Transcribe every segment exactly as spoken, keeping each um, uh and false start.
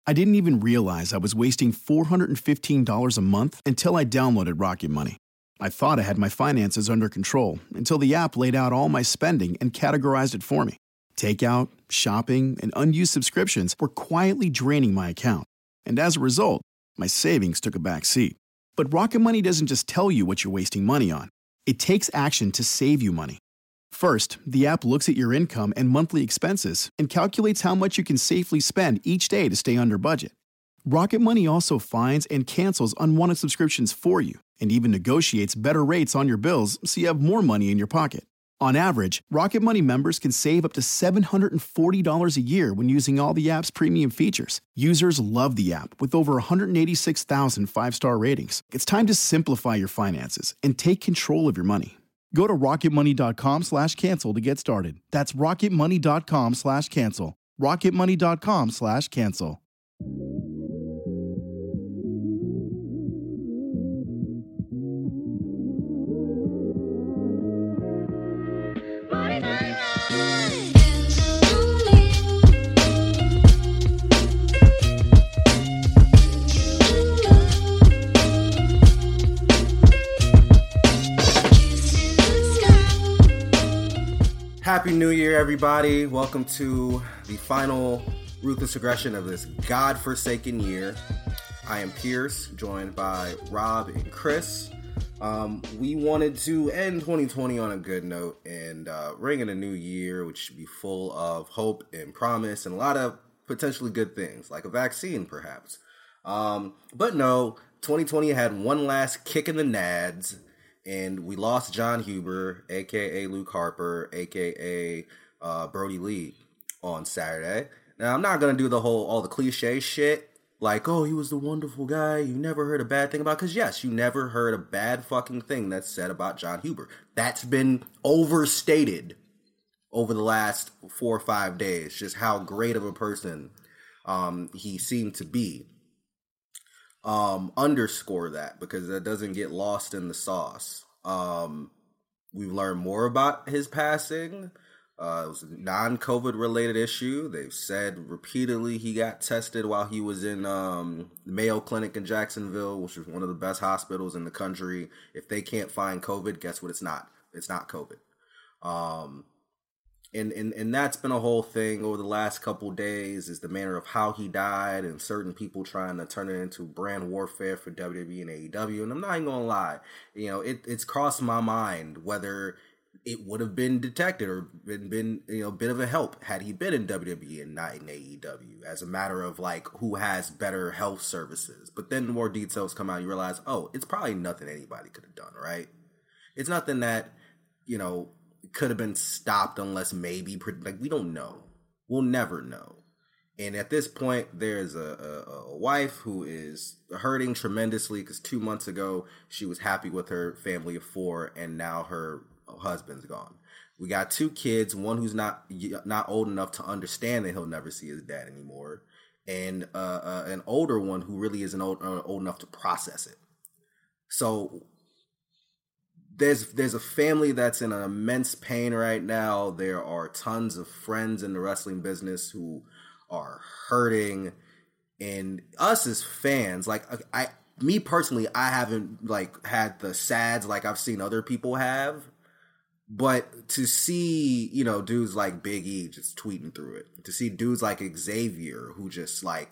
I didn't even realize I was wasting four hundred fifteen dollars a month until I downloaded Rocket Money. I thought I had my finances under control until the app laid out all my spending and categorized it for me. Takeout, shopping, and unused subscriptions were quietly draining my account. And as a result, my savings took a back seat. But Rocket Money doesn't just tell you what you're wasting money on. It takes action to save you money. First, the app looks at your income and monthly expenses and calculates how much you can safely spend each day to stay under budget. Rocket Money also finds and cancels unwanted subscriptions for you and even negotiates better rates on your bills so you have more money in your pocket. On average, Rocket Money members can save up to seven hundred forty dollars a year when using all the app's premium features. Users love the app with over one hundred eighty-six thousand five-star ratings. It's time to simplify your finances and take control of your money. Go to rocketmoney.com slash cancel to get started. That's rocketmoney.com slash cancel. rocketmoney.com slash cancel. Happy New Year, everybody. Welcome to the final Ruthless Aggression of this godforsaken year. I am Pierce, joined by Rob and Chris. Um, we wanted to end twenty twenty on a good note and uh, ring in a new year, which should be full of hope and promise and a lot of potentially good things, like a vaccine, perhaps. Um, but no, twenty twenty had one last kick in the nads. And we lost Jon Huber, a k a. Luke Harper, a k a. Uh, Brody Lee on Saturday. Now, I'm not going to do the whole, all the cliche shit, like, oh, he was the wonderful guy you never heard a bad thing about. Because, yes, you never heard a bad fucking thing that's said about Jon Huber. That's been overstated over the last four or five days, just how great of a person um, he seemed to be. Um, underscore that because that doesn't get lost in the sauce. Um, we've learned more about his passing. Uh, it was a non-COVID related issue. They've said repeatedly he got tested while he was in um, the Mayo Clinic in Jacksonville, which is one of the best hospitals in the country. If they can't find COVID, guess what? It's not. It's not COVID. Um, And, and and that's been a whole thing over the last couple days, is the manner of how he died and certain people trying to turn it into brand warfare for W W E and A E W. And I'm not even going to lie, you know, it, it's crossed my mind whether it would have been detected or been, been, you know, a bit of a help had he been in W W E and not in A E W, as a matter of like who has better health services. But then the more details come out, you realize, oh, it's probably nothing anybody could have done, right? It's nothing that, you know, could have been stopped unless maybe, like, we don't know. We'll never know. And at this point, there's a, a, a wife who is hurting tremendously because two months ago, she was happy with her family of four, and now her husband's gone. We got two kids, one who's not not old enough to understand that he'll never see his dad anymore, and uh, uh, an older one who really isn't old, uh, old enough to process it. So There's there's a family that's in an immense pain right now. There are tons of friends in the wrestling business who are hurting, and us as fans, like I, me personally, I haven't like had the sads like I've seen other people have, but to see, you know, dudes like Big E just tweeting through it, to see dudes like Xavier who just like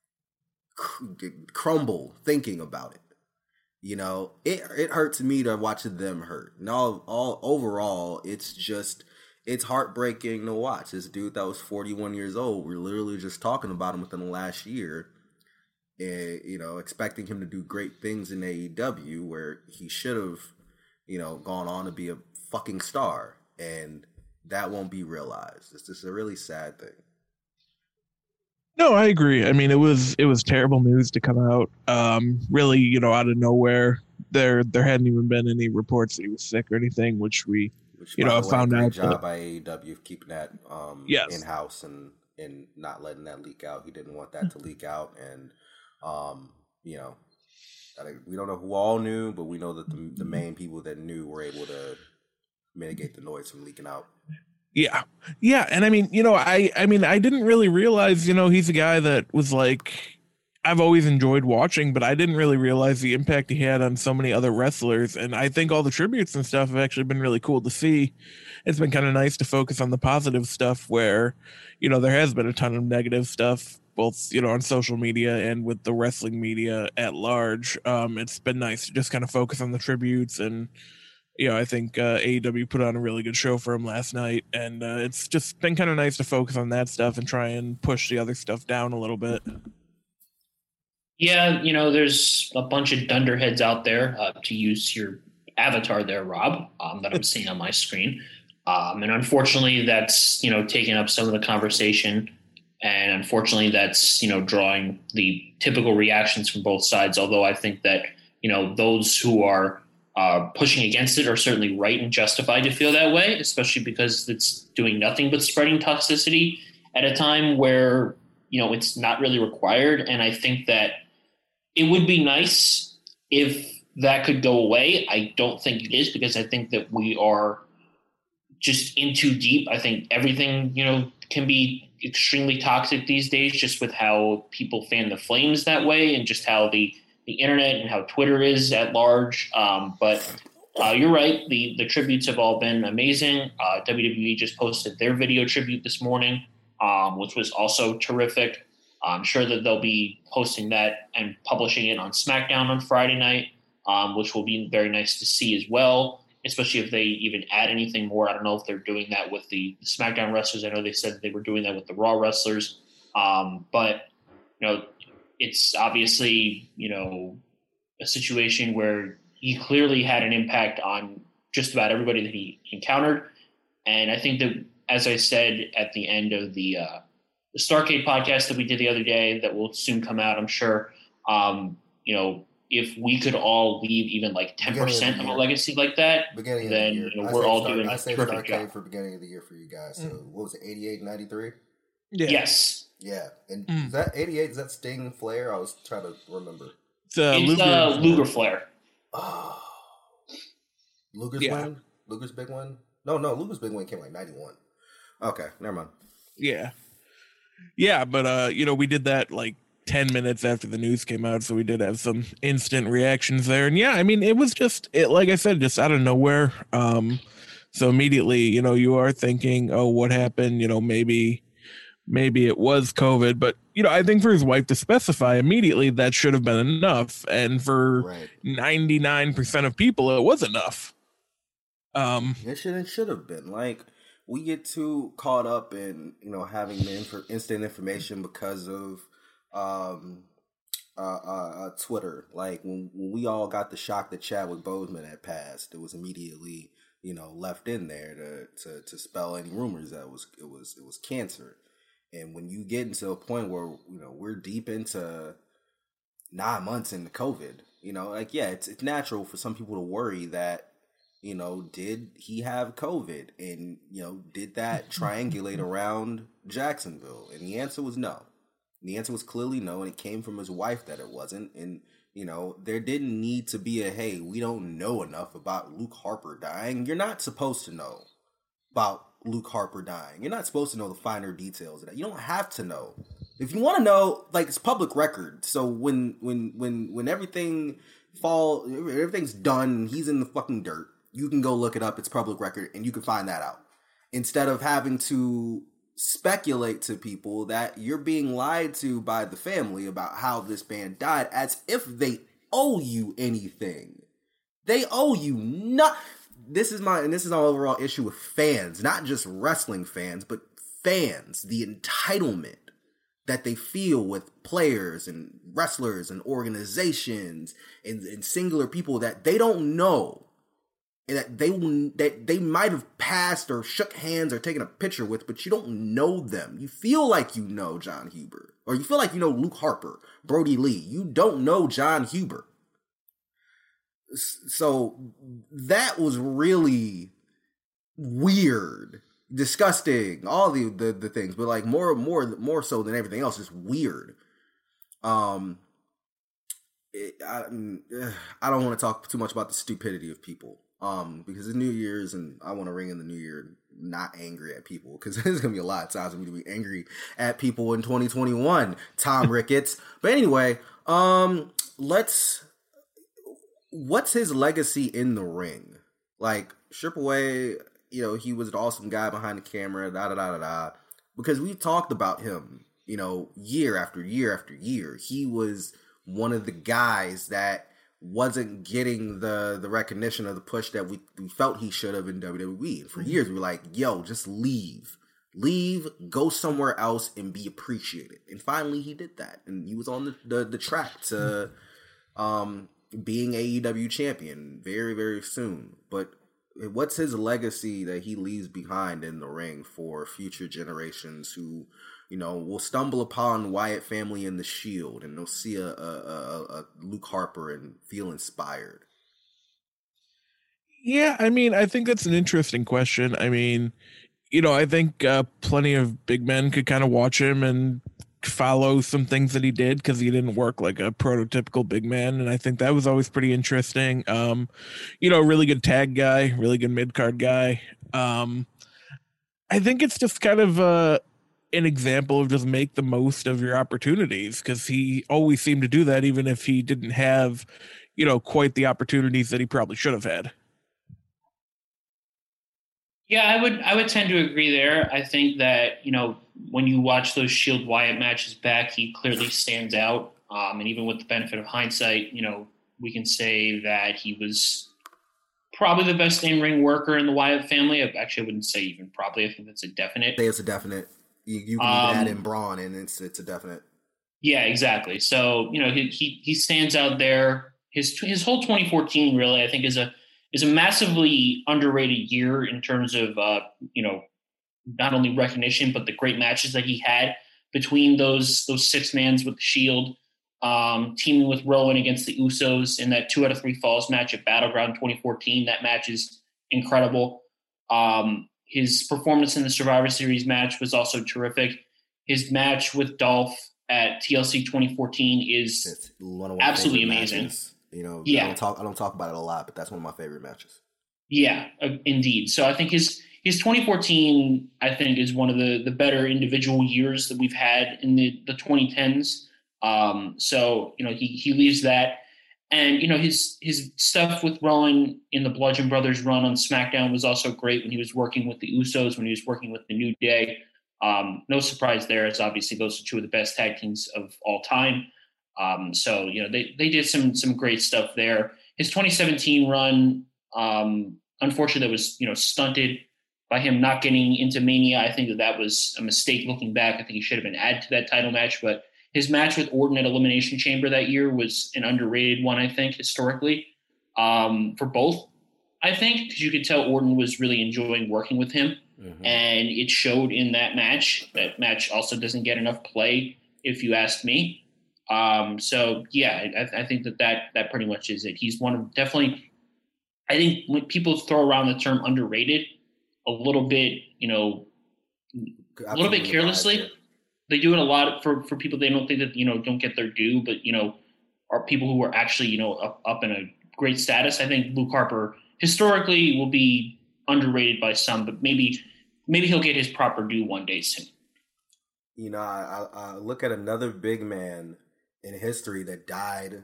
crumble thinking about it. You know, it it hurts me to watch them hurt. And all, all overall, it's just, it's heartbreaking to watch. This dude that was forty-one years old, we're literally just talking about him within the last year. And, you know, expecting him to do great things in A E W where he should have, you know, gone on to be a fucking star. And that won't be realized. It's just a really sad thing. No, I agree. I mean, it was it was terrible news to come out. Um, really, you know, out of nowhere. There there hadn't even been any reports that he was sick or anything, which we, which, you know, way, found great out. Job that, by A E W of keeping that um, yes. in house and and not letting that leak out. He didn't want that to leak out, and um, you know, we don't know who all knew, but we know that the, the main people that knew were able to mitigate the noise from leaking out. Yeah. Yeah. And I mean, you know, I, I mean, I didn't really realize, you know, he's a guy that was like, I've always enjoyed watching, but I didn't really realize the impact he had on so many other wrestlers. And I think all the tributes and stuff have actually been really cool to see. It's been kind of nice to focus on the positive stuff where, you know, there has been a ton of negative stuff, both, you know, on social media and with the wrestling media at large. Um, it's been nice to just kind of focus on the tributes. And, you know, I think uh, A E W put on a really good show for him last night. And uh, it's just been kind of nice to focus on that stuff and try and push the other stuff down a little bit. Yeah, you know, there's a bunch of dunderheads out there, uh, to use your avatar there, Rob, um, that I'm seeing on my screen. Um, and unfortunately, that's, you know, taking up some of the conversation. And unfortunately, that's, you know, drawing the typical reactions from both sides. Although I think that, you know, those who are uh, pushing against it are certainly right and justified to feel that way, especially because it's doing nothing but spreading toxicity at a time where, you know, it's not really required. And I think that it would be nice if that could go away. I don't think it is, because I think that we are just in too deep. I think everything, you know, can be extremely toxic these days, just with how people fan the flames that way, and just how the, the internet and how Twitter is at large. Um, but uh, you're right. The, the tributes have all been amazing. Uh, W W E just posted their video tribute this morning, um, which was also terrific. I'm sure that they'll be posting that and publishing it on SmackDown on Friday night, um, which will be very nice to see as well, especially if they even add anything more. I don't know if they're doing that with the SmackDown wrestlers. I know they said they were doing that with the Raw wrestlers. Um, but, you know, it's obviously, you know, a situation where he clearly had an impact on just about everybody that he encountered. And I think that, as I said at the end of the uh, the Starrcade podcast that we did the other day, that will soon come out, I'm sure, um, you know, if we could all leave even like ten percent of, of a legacy like that, beginning then of the you know, we're all Star- doing I a saved terrific Starrcade job. for beginning of the year for you guys. So mm. what was it, eighty-eight, ninety-three? Yeah. Yes. Yeah. And mm. is that eighty-eight? Is that Sting Flair? I was trying to remember. It's, uh, it's Luger, uh, Luger Flair. Oh. Luger's yeah. win? Luger's big win? No, no, Luger's big win came like ninety-one. Okay, never mind. Yeah. Yeah, but, uh, you know, we did that like ten minutes after the news came out, so we did have some instant reactions there. And yeah, I mean, it was just, it, like I said, just out of nowhere. Um, so immediately, you know, you are thinking, oh, what happened? You know, maybe, maybe it was COVID. But, you know, I think for his wife to specify immediately, that should have been enough. And for right. ninety-nine percent of people, it was enough. Um, it should, it should have been. Like, we get too caught up in, you know, having the inf- instant information because of um, uh, uh, uh, Twitter. Like, when, when we all got the shock that Chadwick Boseman had passed, it was immediately, you know, left in there to, to, to spell any rumors that it was it was it was cancer. And when you get into a point where, you know, we're deep into nine months into COVID, you know, like, yeah, it's it's natural for some people to worry that, you know, did he have COVID? And, you know, did that triangulate around Jacksonville? And the answer was no. And the answer was clearly no, and it came from his wife that it wasn't. And, you know, there didn't need to be a, hey, we don't know enough about Luke Harper dying. You're not supposed to know about Luke Harper dying. You're not supposed to know the finer details of that. You don't have to know. If you want to know, like, it's public record. So when when when when everything fall, everything's done, he's in the fucking dirt. You can go look it up. It's public record, and you can find that out. Instead of having to speculate to people that you're being lied to by the family about how this man died, as if they owe you anything. They owe you not. This is my, and this is my overall issue with fans, not just wrestling fans, but fans. The entitlement that they feel with players and wrestlers and organizations and, and singular people that they don't know. And that they that they might have passed or shook hands or taken a picture with, but you don't know them. You feel like you know John Huber, or you feel like you know Luke Harper, Brody Lee. You don't know John Huber. So that was really weird, disgusting, all the, the, the things, but like more more more so than everything else, just weird. Um, it, I I don't want to talk too much about the stupidity of people. Um, because it's New Year's and I want to ring in the New Year not angry at people, because there's gonna be a lot of times for me to be angry at people in twenty twenty-one. Tom Ricketts. But anyway, um, let's. What's his legacy in the ring? Like, strip away, you know, he was an awesome guy behind the camera, da da da da da. Because we talked about him, you know, year after year after year. He was one of the guys that wasn't getting the the recognition or the push that we, we felt he should have in W W E. And for years, we were like, yo, just leave. Leave, go somewhere else and be appreciated. And finally, he did that. And he was on the, the, the track to um, being A E W champion very, very soon. But what's his legacy that he leaves behind in the ring for future generations who, you know, will stumble upon Wyatt family and the Shield, and they'll see a, a, a, a Luke Harper and feel inspired? Yeah, I mean, I think that's an interesting question. I mean, you know, I think uh, plenty of big men could kind of watch him and follow some things that he did, because he didn't work like a prototypical big man, and I think that was always pretty interesting. Um, you know, really good tag guy, really good mid card guy. Um, I think it's just kind of uh, an example of just make the most of your opportunities, because he always seemed to do that, even if he didn't have, you know, quite the opportunities that he probably should have had. Yeah, I would I would tend to agree there. I think that, you know, when you watch those Shield Wyatt matches back, he clearly stands out. Um, and even with the benefit of hindsight, you know, we can say that he was probably the best in-ring worker in the Wyatt family. Actually, I wouldn't say even probably. I think that's a definite. I think it's a definite. You, you can um, add in Braun, and it's it's a definite. Yeah, exactly. So, you know, he he, he stands out there. His his whole twenty fourteen really, I think, is a is a massively underrated year in terms of, uh, you know, not only recognition, but the great matches that he had between those those six mans with the Shield, um, teaming with Rowan against the Usos in that two out of three falls match at Battleground twenty fourteen. That match is incredible. Um, his performance in the Survivor Series match was also terrific. His match with Dolph at T L C twenty fourteen is absolutely amazing. Matches. You know, yeah. I don't talk I don't talk about it a lot, but that's one of my favorite matches. Yeah, uh, indeed. So I think his his twenty fourteen, I think, is one of the, the better individual years that we've had in the, the twenty tens. Um, so, you know, he, he leaves that. And, you know, his his stuff with Rowan in the Bludgeon Brothers run on SmackDown was also great when he was working with the Usos, when he was working with the New Day. Um, no surprise there, as obviously those are two of the best tag teams of all time. Um, so, you know, they, they did some some great stuff there. His twenty seventeen run, um, unfortunately, that was, you know, stunted by him not getting into Mania. I think that that was a mistake looking back. I think he should have been added to that title match. But his match with Orton at Elimination Chamber that year was an underrated one, I think, historically, um, for both, I think, because you could tell Orton was really enjoying working with him. Mm-hmm. And it showed in that match. That match also doesn't get enough play, if you ask me. Um, so yeah, I, I think that, that that pretty much is it. He's one of definitely, I think when people throw around the term underrated a little bit, you know, a little bit carelessly, they do it a lot for, for people they don't think that, you know, don't get their due, but, you know, are people who are actually, you know, up, up in a great status. I think Luke Harper historically will be underrated by some, but maybe, maybe he'll get his proper due one day soon. You know, I, I look at another big man in history that died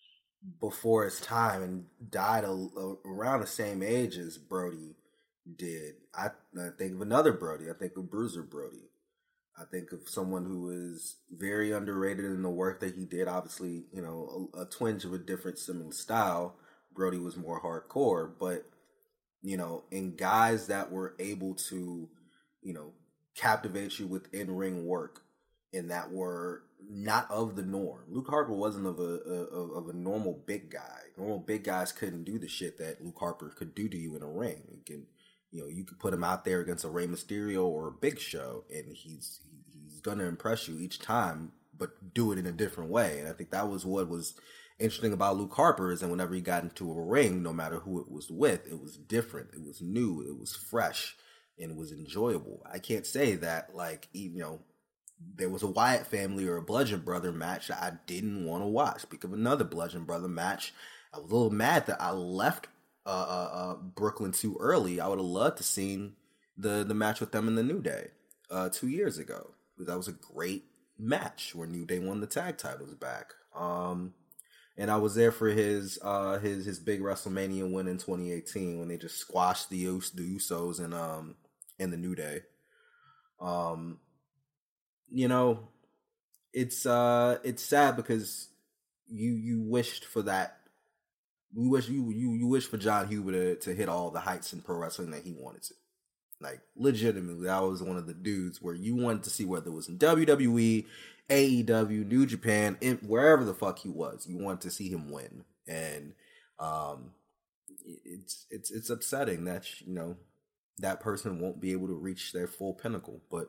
before his time and died a, a, around the same age as Brody did. I, I think of another Brody. I think of Bruiser Brody. I think of someone who is very underrated in the work that he did. Obviously, you know, a, a twinge of a different similar style. Brody was more hardcore, but, you know, in guys that were able to, you know, captivate you with in-ring work and that were not of the norm. Luke Harper wasn't of a, a of a normal big guy. Normal big guys couldn't do the shit that Luke Harper could do to you in a ring. You can, you know, you could put him out there against a Rey Mysterio or a Big Show, and he's he's gonna impress you each time, but do it in a different way. And I think that was what was interesting about Luke Harper, is that whenever he got into a ring, no matter who it was with, it was different, it was new, it was fresh, and it was enjoyable. I can't say that, like, you know, there was a Wyatt family or a Bludgeon Brother match that I didn't want to watch. Speak of another Bludgeon Brother match, I was a little mad that I left uh, uh, uh, Brooklyn too early, I would have loved to seen the the match with them in the New Day uh, two years ago. That was a great match where New Day won the tag titles back. Um, and I was there for his uh, his his big WrestleMania win in twenty eighteen when they just squashed the Us- the Usos and um in the New Day. Um, you know, it's uh it's sad because you you wished for that. We wish you you you wish for John Huber to, to hit all the heights in pro wrestling that he wanted to. Like, legitimately, that was one of the dudes where you wanted to see whether it was in W W E, A E W, New Japan, in, wherever the fuck he was. You wanted to see him win. And um, it's it's it's upsetting that, you know, that person won't be able to reach their full pinnacle. But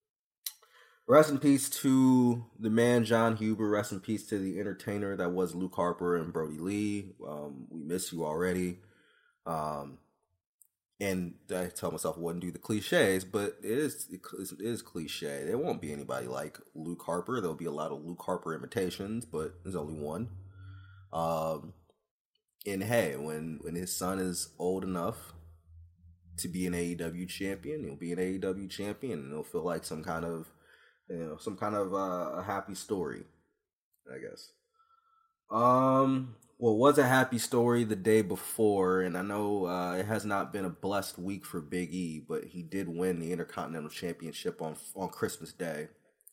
rest in peace to the man, John Huber. Rest in peace to the entertainer that was Luke Harper and Brody Lee. Um, we miss you already. Um And I tell myself I wouldn't do the cliches, but it is it is cliche. There won't be anybody like Luke Harper. There'll be a lot of Luke Harper imitations, but there's only one. Um, and hey, when when his son is old enough to be an A E W champion, he'll be an A E W champion, and it'll feel like some kind of you know some kind of uh, a happy story, I guess. Um. Well, was a happy story the day before, and I know uh, it has not been a blessed week for Big E, but he did win the Intercontinental Championship on on Christmas Day.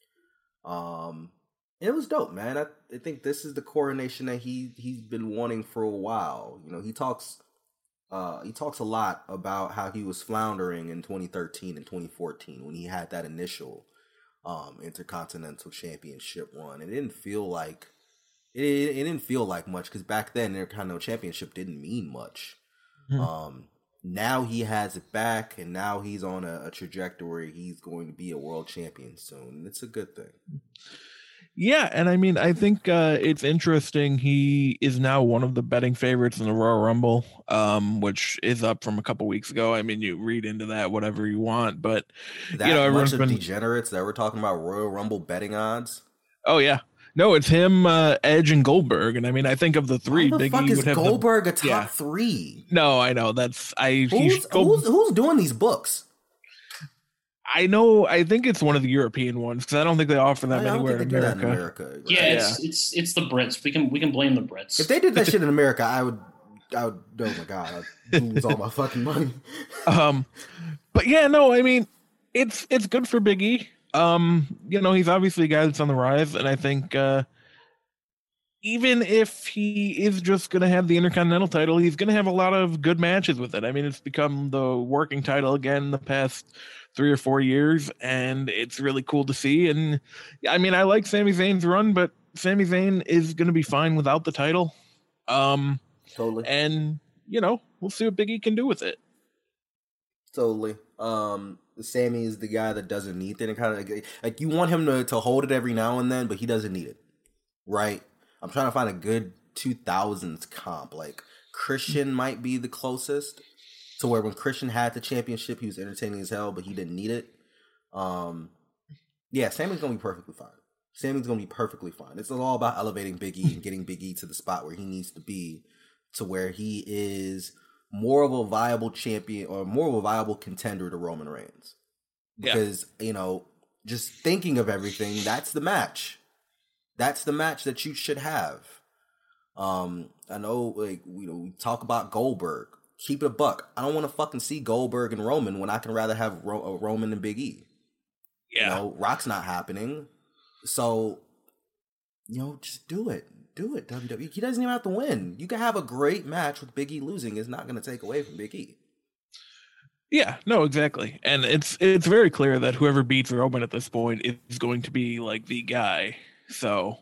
Um, it was dope, man. I, I think this is the coronation that he he's been wanting for a while. You know, he talks uh, he talks a lot about how he was floundering in twenty thirteen and twenty fourteen when he had that initial um, Intercontinental Championship run. It didn't feel like It, it didn't feel like much because back then, Intercontinental Championship didn't mean much. Hmm. Um, now he has it back, and now he's on a, a trajectory. He's going to be a world champion soon. It's a good thing. Yeah, and I mean, I think uh, it's interesting. He is now one of the betting favorites in the Royal Rumble, um, which is up from a couple weeks ago. I mean, you read into that whatever you want, but that you know, everyone's everyone's been been degenerates that we're talking about Royal Rumble betting odds. Oh yeah. No, it's him, uh, Edge, and Goldberg, and I mean, I think of the three, Why the Big fuck E is would have Goldberg the, a top yeah. three? No, I know that's I. Who's, who's who's doing these books? I know. I think it's one of the European ones because I don't think they offer them I don't anywhere think in they America. do that in America. Right? Yeah, it's yeah. it's it's the Brits. We can we can blame the Brits. If they did that shit in America, I would. I would. Oh my god, I'd lose all my fucking money. Um, but yeah, no, I mean, it's it's good for Big E. Um, you know, he's obviously a guy that's on the rise, and I think. Uh, Even if he is just going to have the Intercontinental title, he's going to have a lot of good matches with it. I mean, it's become the working title again the past three or four years, and it's really cool to see. And I mean, I like Sami Zayn's run, but Sami Zayn is going to be fine without the title. Um, totally. And, you know, we'll see what Big E can do with it. Totally. Um, Sami is the guy that doesn't need it. Kind of like you want him to, to hold it every now and then, but he doesn't need it. Right? I'm trying to find a good two thousands comp. Like, Christian might be the closest to where when Christian had the championship, he was entertaining as hell, but he didn't need it. Um, yeah, Sami's going to be perfectly fine. Sami's going to be perfectly fine. It's all about elevating Big E and getting Big E to the spot where he needs to be, to where he is more of a viable champion or more of a viable contender to Roman Reigns. Because, yeah. you know, just thinking of everything, that's the match. That's the match that you should have. Um, I know, like, you know, we talk about Goldberg. Keep it a buck. I don't want to fucking see Goldberg and Roman when I can rather have Ro- Roman and Big E. Yeah. You know, Rock's not happening. So, you know, just do it. Do it, W W E. He doesn't even have to win. You can have a great match with Big E losing. It's not going to take away from Big E. Yeah, no, exactly. And it's it's very clear that whoever beats Roman at this point is going to be, like, the guy. So,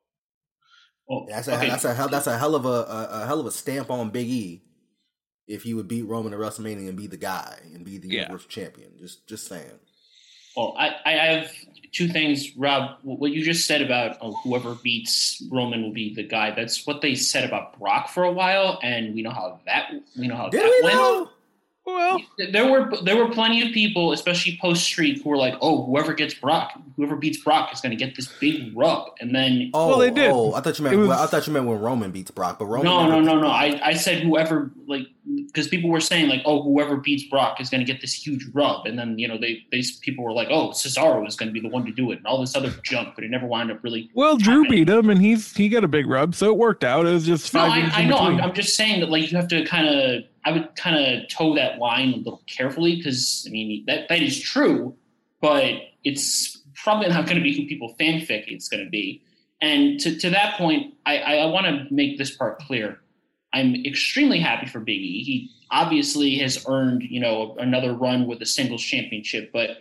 well, that's a okay. that's a hell that's a hell of a, a, a hell of a stamp on Big E if he would beat Roman at WrestleMania and be the guy and be the yeah. Universal Champion. Just just saying. Well, I, I have two things, Rob. What you just said about oh, whoever beats Roman will be the guy. That's what they said about Brock for a while, and we know how that we know how Did that we went. Know? Well, there were there were plenty of people, especially post streak, who were like, "Oh, whoever gets Brock, whoever beats Brock is going to get this big rub." And then, oh, well, they did. Oh, I thought you meant. Was, well, I thought you meant when Roman beats Brock, but Roman. No, no, no, no. I, I said whoever, like, because people were saying like, "Oh, whoever beats Brock is going to get this huge rub," and then you know they these people were like, "Oh, Cesaro is going to be the one to do it," and all this other junk, but it never wound up really. Well, Drew happening. beat him, and he's he got a big rub, so it worked out. It was just five. No, I, I know. I'm, I'm just saying that like you have to kind of. I would kind of toe that line a little carefully because, I mean, that, that is true, but it's probably not going to be who people fanfic it's going to be. And to, to that point, I, I, I want to make this part clear. I'm extremely happy for Big E. He obviously has earned, you know, another run with a singles championship, but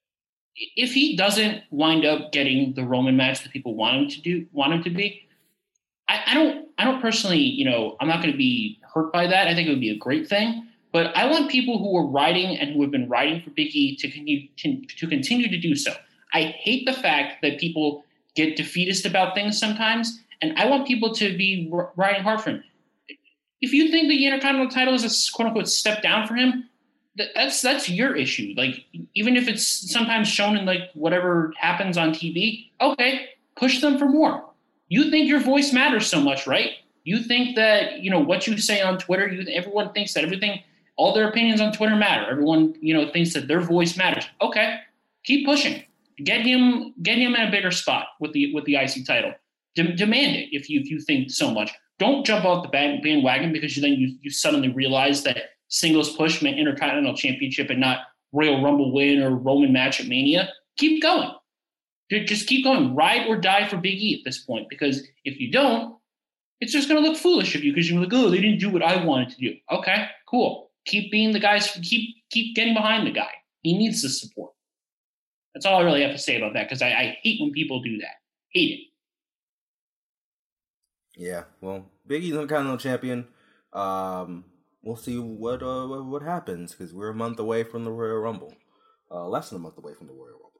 if he doesn't wind up getting the Roman match that people want him to do, want him to be, I, I don't, I don't personally, you know, I'm not going to be hurt by that. I think it would be a great thing, but I want people who are riding and who have been riding for Big E to continue to continue to do so. I hate the fact that people get defeatist about things sometimes, and I want people to be riding hard for him. If you think the Intercontinental title is a quote unquote step down for him, that, that's that's your issue. Like, even if it's sometimes shown in like whatever happens on T V, okay, push them for more. You think your voice matters so much, right? You think that, you know, what you say on Twitter, you, everyone thinks that everything, all their opinions on Twitter matter. Everyone, you know, thinks that their voice matters. Okay, keep pushing. Get him, get him in a bigger spot with the with the I C title. De- demand it if you if you think so much. Don't jump off the band, bandwagon because you, then you you suddenly realize that singles push meant Intercontinental Championship and not Royal Rumble win or Roman match at Mania. Keep going. Just keep going. Ride or die for Big E at this point, because if you don't, it's just going to look foolish of you because you're like, oh, they didn't do what I wanted to do. Okay, cool. Keep being the guys. Keep keep getting behind the guy. He needs the support. That's all I really have to say about that because I, I hate when people do that. Hate it. Yeah, well, Big E's Intercontinental Champion. Um, we'll see what uh, what happens because we're a month away from the Royal Rumble. Uh, less than a month away from the Royal Rumble.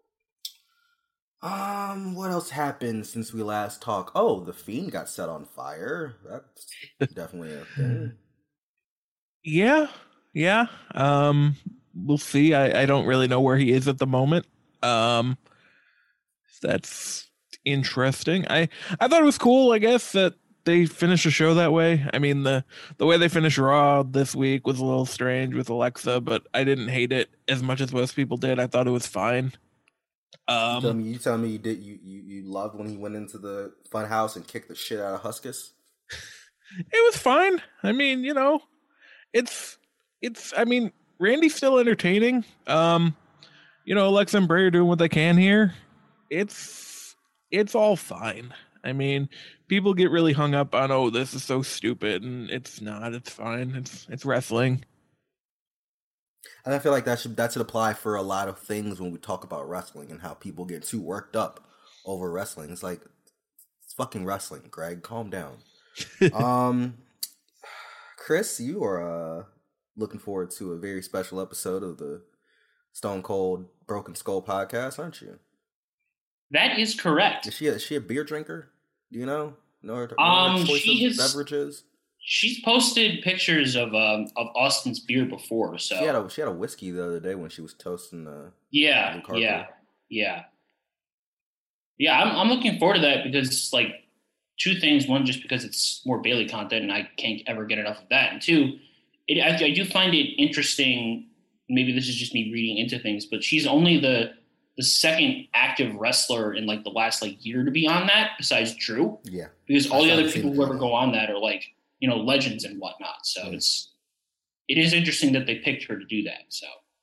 Um, what else happened since we last talked? Oh, the Fiend got set on fire. That's definitely a thing. Yeah, yeah. Um, we'll see. I, I don't really know where he is at the moment. Um, that's interesting. I, I thought it was cool, I guess, that they finished the show that way. I mean, the, the way they finished Raw this week was a little strange with Alexa, but I didn't hate it as much as most people did. I thought it was fine. Um, you tell me, you tell me you did you, you, you loved when he went into the fun house and kicked the shit out of Huskus? It was fine. I mean, you know, it's it's I mean, Randy's still entertaining. Um, you know, Alexa and Bray are doing what they can here. It's it's all fine. I mean, people get really hung up on, oh, this is so stupid, and it's not. It's fine. It's it's wrestling. And I feel like that should that should apply for a lot of things when we talk about wrestling and how people get too worked up over wrestling. It's like, it's fucking wrestling, Greg. Calm down. um, Chris, you are uh, looking forward to a very special episode of the Stone Cold Broken Skull podcast, aren't you? That is correct. Is she a, is she a beer drinker? Do you know? Know her, know um, her choice she of is, beverages? She's posted pictures of um of Austin's beer before, so she had a she had a whiskey the other day when she was toasting the yeah the yeah yeah yeah. I'm I'm looking forward to that because like two things: one, just because it's more Bayley content and I can't ever get enough of that, and two, it, I, I do find it interesting. Maybe this is just me reading into things, but she's only the the second active wrestler in like the last like year to be on that, besides Drew. Yeah, because all I the other people who ever go on that are like, you know, legends and whatnot. So mm. it's, it is interesting that they picked her to do that. So.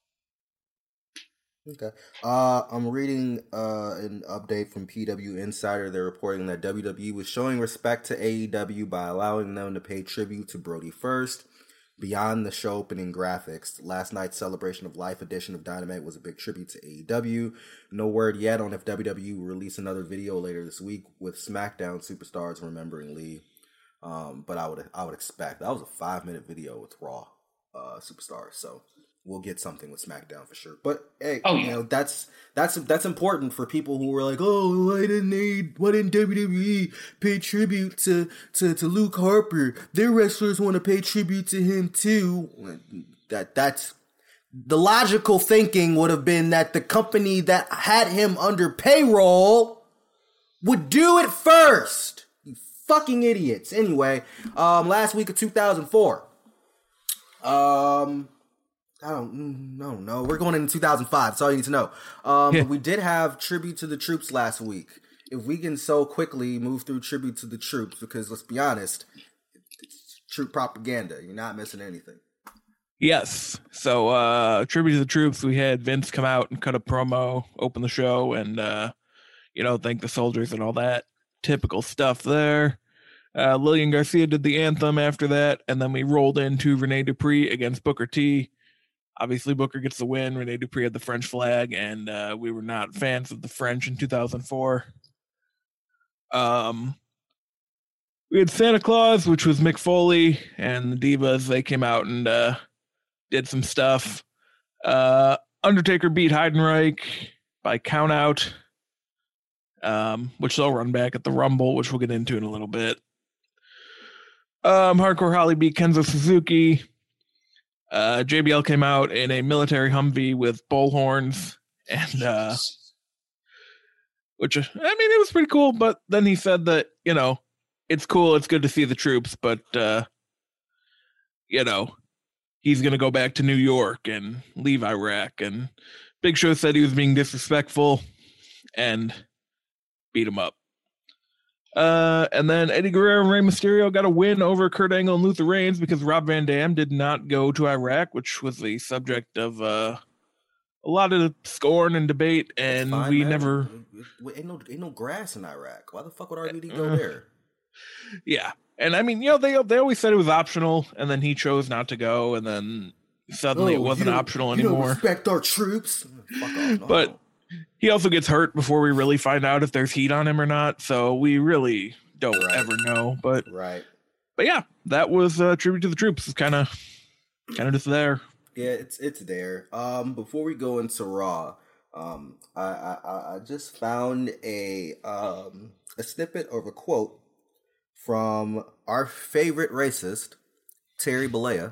Okay. Uh, I'm reading uh, an update from P W Insider. They're reporting that W W E was showing respect to A E W by allowing them to pay tribute to Brody First. Beyond the show opening graphics, last night's Celebration of Life edition of Dynamite was a big tribute to A E W. No word yet on if W W E will release another video later this week with SmackDown superstars remembering Lee. Um, but I would I would expect that was a five minute video with Raw uh, superstars, so we'll get something with SmackDown for sure. But hey, oh, yeah. you know that's that's that's important for people who were like, oh, why didn't they? Why didn't W W E pay tribute to to, to Luke Harper? Their wrestlers want to pay tribute to him too. that that's the logical thinking would have been that the company that had him under payroll would do it first. You fucking idiots. Anyway, um, last week of two thousand four. Um, I don't, no, no. We're going into two thousand five. That's all you need to know. Um, yeah. But we did have Tribute to the Troops last week. If we can so quickly move through Tribute to the Troops, because let's be honest, it's troop propaganda. You're not missing anything. Yes. So, uh, Tribute to the Troops, we had Vince come out and cut a promo, open the show, and, uh, you know, thank the soldiers and all that typical stuff there. Uh, Lillian Garcia did the anthem after that, and then we rolled into Rene Dupree against Booker T. Obviously, Booker gets the win. Rene Dupree had the French flag, and uh, we were not fans of the French in two thousand four. Um, we had Santa Claus, which was Mick Foley, and the Divas. They came out and uh, did some stuff. Uh, Undertaker beat Heidenreich by countout, um, which they'll run back at the Rumble, which we'll get into in a little bit. Um, Hardcore Holly beat Kenzo Suzuki. Uh, J B L came out in a military Humvee with bullhorns, and uh, which, I mean, it was pretty cool, but then he said that, you know, it's cool, it's good to see the troops, but, uh, you know, he's going to go back to New York and leave Iraq, and Big Show said he was being disrespectful and beat him up. Uh, and then Eddie Guerrero and Rey Mysterio got a win over Kurt Angle and Luther Reigns because Rob Van Dam did not go to Iraq, which was the subject of uh, a lot of scorn and debate, and fine, we man. never... Ain't no, ain't no grass in Iraq. Why the fuck would R V D go uh, there? Yeah, and I mean, you know, they they always said it was optional, and then he chose not to go, and then suddenly oh, it wasn't optional anymore. You don't respect our troops? Fuck off, no. But... he also gets hurt before we really find out if there's heat on him or not, so we really don't right. ever know. But right, but yeah, that was uh, Tribute to the Troops. It's kind of, kind of just there. Yeah, it's it's there. Um, before we go into Raw, um, I I, I just found a um a snippet of a quote from our favorite racist, Terry Bollea.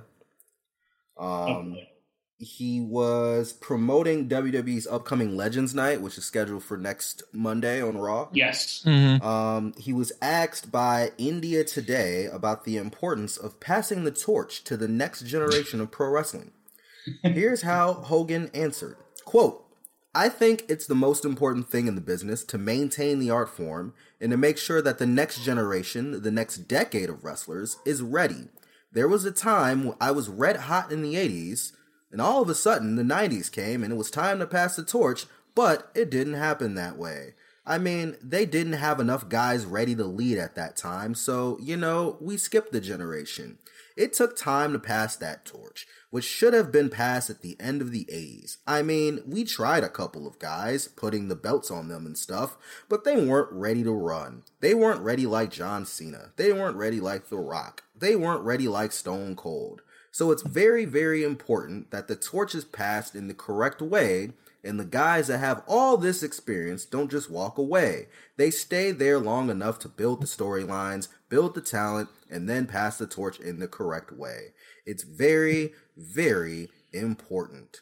Um. Oh. He was promoting W W E's upcoming Legends Night, which is scheduled for next Monday on Raw. Yes. Mm-hmm. Um, he was asked by India Today about the importance of passing the torch to the next generation of pro wrestling. Here's how Hogan answered. Quote, I think it's the most important thing in the business to maintain the art form and to make sure that the next generation, the next decade of wrestlers, is ready. There was a time when I was red hot in the eighties, and all of a sudden, the nineties came and it was time to pass the torch, but it didn't happen that way. I mean, they didn't have enough guys ready to lead at that time, so, you know, we skipped the generation. It took time to pass that torch, which should have been passed at the end of the eighties. I mean, we tried a couple of guys, putting the belts on them and stuff, but they weren't ready to run. They weren't ready like John Cena. They weren't ready like The Rock. They weren't ready like Stone Cold. So it's very, very important that the torch is passed in the correct way, and the guys that have all this experience don't just walk away. They stay there long enough to build the storylines, build the talent, and then pass the torch in the correct way. It's very, very important.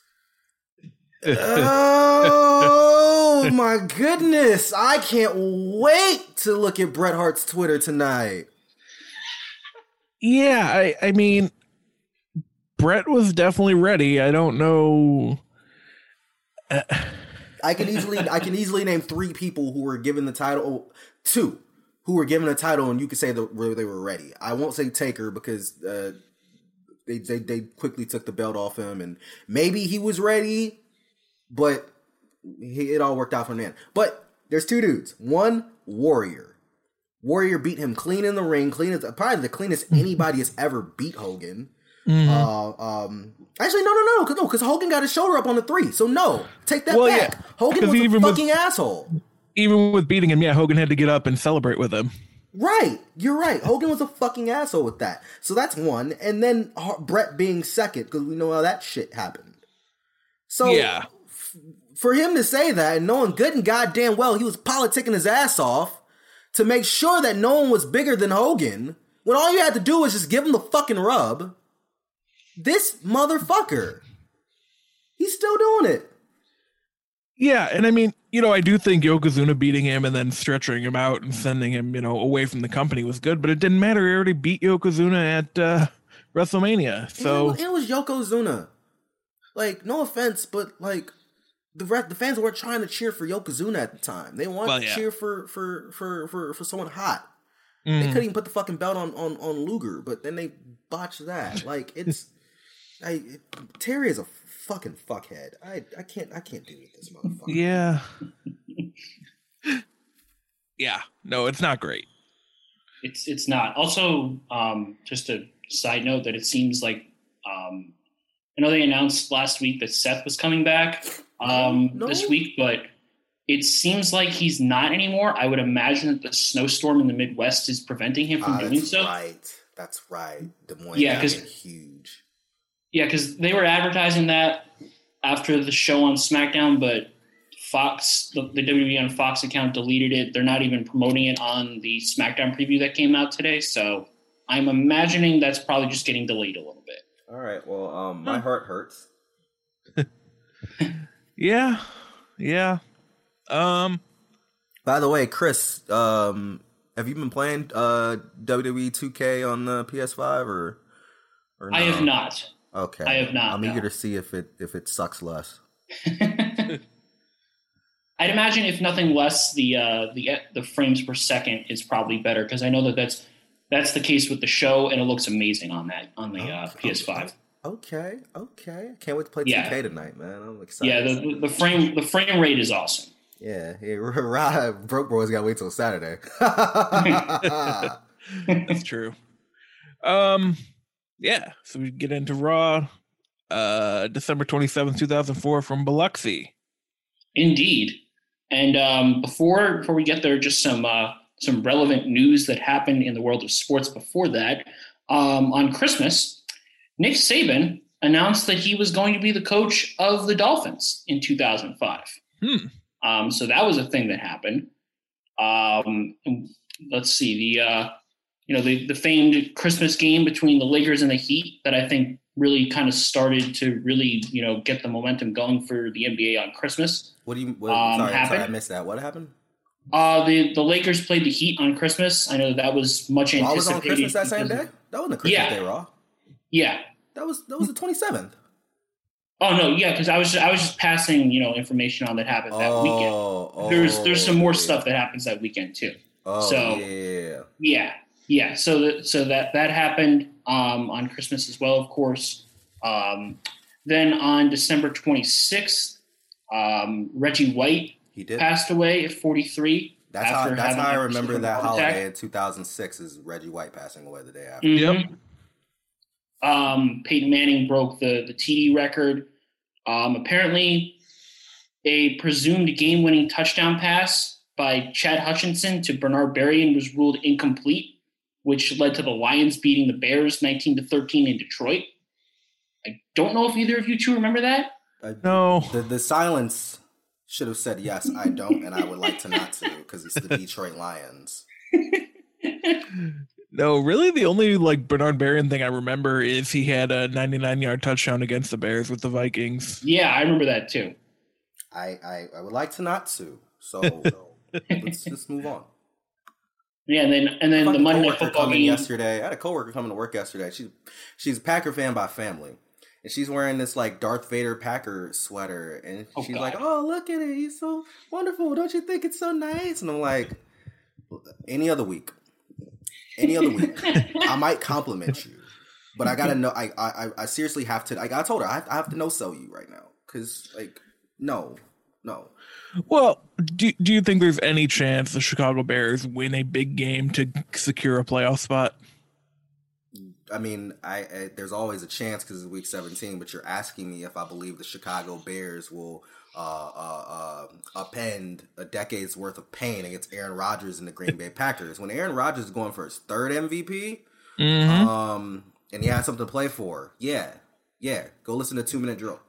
Oh my goodness! I can't wait to look at Bret Hart's Twitter tonight. Yeah, I, I mean... Bret was definitely ready. I don't know. Uh, I can easily, I can easily name three people who were given the title, two who were given the title, and you could say that they were ready. I won't say Taker because uh, they, they they quickly took the belt off him, and maybe he was ready, but he, it all worked out from the end. But there's two dudes. One, Warrior. Warrior beat him clean in the ring, clean as probably the cleanest anybody has ever beat Hogan. Mm-hmm. Uh, um, actually, no, no, no, no, because no, Hogan got his shoulder up on the three. So no, take that well, back. Yeah. Hogan was a fucking with, asshole. Even with beating him, yeah, Hogan had to get up and celebrate with him. Right, you're right. Hogan was a fucking asshole with that. So that's one, and then Bret being second because we know how that shit happened. So yeah, f- for him to say that, and knowing good and goddamn well he was politicking his ass off to make sure that no one was bigger than Hogan, when all you had to do was just give him the fucking rub. This motherfucker. He's still doing it. Yeah, and I mean, you know, I do think Yokozuna beating him and then stretching him out and sending him, you know, away from the company was good, but it didn't matter. He already beat Yokozuna at uh, WrestleMania. So it, it was Yokozuna. Like, no offense, but like the re- the fans weren't trying to cheer for Yokozuna at the time. They wanted well, to yeah. cheer for for for for, for someone hot. Mm. They couldn't even put the fucking belt on on, on Luger, but then they botched that. Like, it's I it, Terry is a fucking fuckhead. I I can't I can't deal with this motherfucker. Yeah. Yeah. No, it's not great. It's it's not. Also, um, just a side note that it seems like um, I know they announced last week that Seth was coming back um, no. this week, but it seems like he's not anymore. I would imagine that the snowstorm in the Midwest is preventing him from uh, doing that's so. Right. That's right. Des Moines Yeah, is because huge. Yeah, because they were advertising that after the show on SmackDown, but Fox, the, the W W E on Fox account deleted it. They're not even promoting it on the SmackDown preview that came out today. So I'm imagining that's probably just getting delayed a little bit. All right. Well, um, my heart hurts. Yeah. Yeah. Um. By the way, Chris, um, have you been playing uh, W W E two K on the P S five or? or no? I have not. Okay. I have not. I'm no. eager to see if it if it sucks less. I'd imagine if nothing less, the uh, the the frames per second is probably better because I know that that's that's the case with the show and it looks amazing on that on the uh, P S five. Okay, okay. Can't wait to play Yeah. two K tonight, man. I'm excited. Yeah, the, the the frame the frame rate is awesome. Yeah, yeah. Rob, Broke Boys got to wait till Saturday. That's true. Um. Yeah. So we get into Raw, uh, December twenty-seventh, two thousand four from Biloxi. Indeed. And um, before before we get there, just some uh, some relevant news that happened in the world of sports before that. Um, on Christmas, Nick Saban announced that he was going to be the coach of the Dolphins in two thousand five. Hmm. Um, so that was a thing that happened. Um, let's see the uh, you know the the famed Christmas game between the Lakers and the Heat that I think really kind of started to really you know get the momentum going for the N B A on Christmas. What do you? What, Um, sorry, happened? sorry, I missed that. What happened? Uh, the, the Lakers played the Heat on Christmas. I know that was much Raw anticipated. was on Christmas that same because- day. That wasn't a Christmas Yeah. Day Raw. Yeah. That was that was the twenty-seventh. Oh no, yeah, because I was I was just passing you know information on that happened that oh, weekend. oh, There's there's some more yeah. stuff that happens that weekend too. Oh, so- yeah. Yeah, yeah. So that so that that happened um, on Christmas as well, of course. Um, then on December twenty-sixth, um, Reggie White He did. passed away at forty-three. That's how. after That's having how I a remember cerebral that heart holiday attack. in two thousand six is Reggie White passing away the day after. Mhm. Um, Peyton Manning broke the, the T D record. Um, apparently, a presumed game-winning touchdown pass by Chad Hutchinson to Bernard Berrian was ruled incomplete, which led to the Lions beating the Bears nineteen to thirteen in Detroit. I don't know if either of you two remember that. Uh, No. The the silence should have said yes. I don't, and I would like to not to because it's the Detroit Lions. No, really, the only like Bernard Berrian thing I remember is he had a ninety-nine yard touchdown against the Bears with the Vikings. Yeah, I remember that too. I I, I would like to not to. So let's just move on. Yeah, and then and then the Fucking Monday Night coworker Football coming game. yesterday. I had a coworker coming to work yesterday. She's she's a Packer fan by family, and she's wearing this like Darth Vader Packer sweater, and Oh, she's God. like, "Oh, look at it! He's so wonderful! Don't you think it's so nice?" And I'm like, "Any other week, any other week, I might compliment you, but I gotta know. I I I seriously have to. Like I told her, I have, I have to no sell you right now because like no, no." Well, do do you think there's any chance the Chicago Bears win a big game to secure a playoff spot? I mean, I, I there's always a chance because it's week seventeen, but you're asking me if I believe the Chicago Bears will uh, uh, uh, append a decade's worth of pain against Aaron Rodgers and the Green Bay Packers. When Aaron Rodgers is going for his third M V P, Mm-hmm. um, and he had something to play for, yeah, yeah, go listen to Two Minute Drill.